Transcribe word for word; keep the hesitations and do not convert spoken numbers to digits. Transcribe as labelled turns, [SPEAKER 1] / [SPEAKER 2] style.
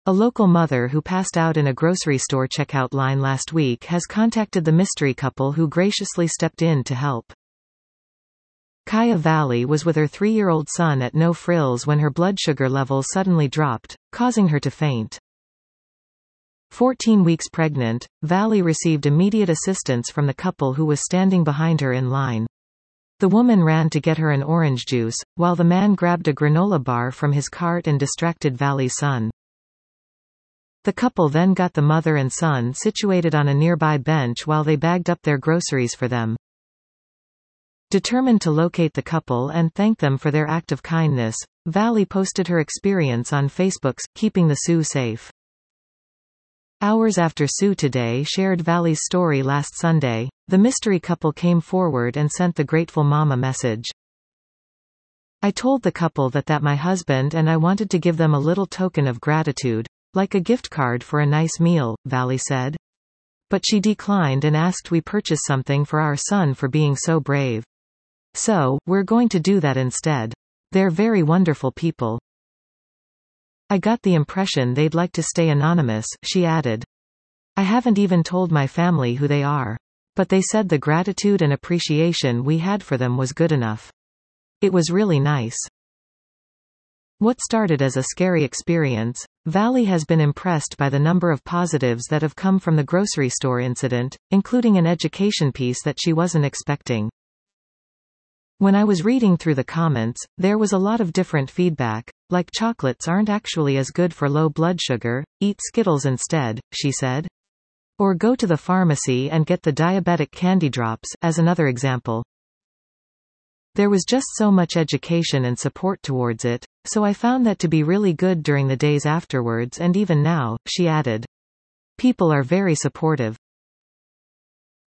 [SPEAKER 1] A local mother who passed out in a grocery store checkout line last week has contacted the mystery couple who graciously stepped in to help. Kaya Valley was with her three-year-old son at No Frills when her blood sugar levels suddenly dropped, causing her to faint. fourteen weeks pregnant, Valley received immediate assistance from the couple who was standing behind her in line. The woman ran to get her an orange juice, while the man grabbed a granola bar from his cart and distracted Valley's son. The couple then got the mother and son situated on a nearby bench while they bagged up their groceries for them. Determined to locate the couple and thank them for their act of kindness, Valley posted her experience on Facebook's Keeping the Sioux Safe. Hours after Sue Today shared Valley's story last Sunday, the mystery couple came forward and sent the grateful mama message. "I told the couple that that my husband and I wanted to give them a little token of gratitude, like a gift card for a nice meal," Valley said. "But she declined and asked we purchase something for our son for being so brave. So, we're going to do that instead. They're very wonderful people. I got the impression they'd like to stay anonymous," she added. "I haven't even told my family who they are. But they said the gratitude and appreciation we had for them was good enough. It was really nice." What started as a scary experience, Valley has been impressed by the number of positives that have come from the grocery store incident, including an education piece that she wasn't expecting. "When I was reading through the comments, there was a lot of different feedback, like chocolates aren't actually as good for low blood sugar, eat Skittles instead," she said. "Or go to the pharmacy and get the diabetic candy drops," as another example. "There was just so much education and support towards it, so I found that to be really good during the days afterwards and even now," she added. "People are very supportive.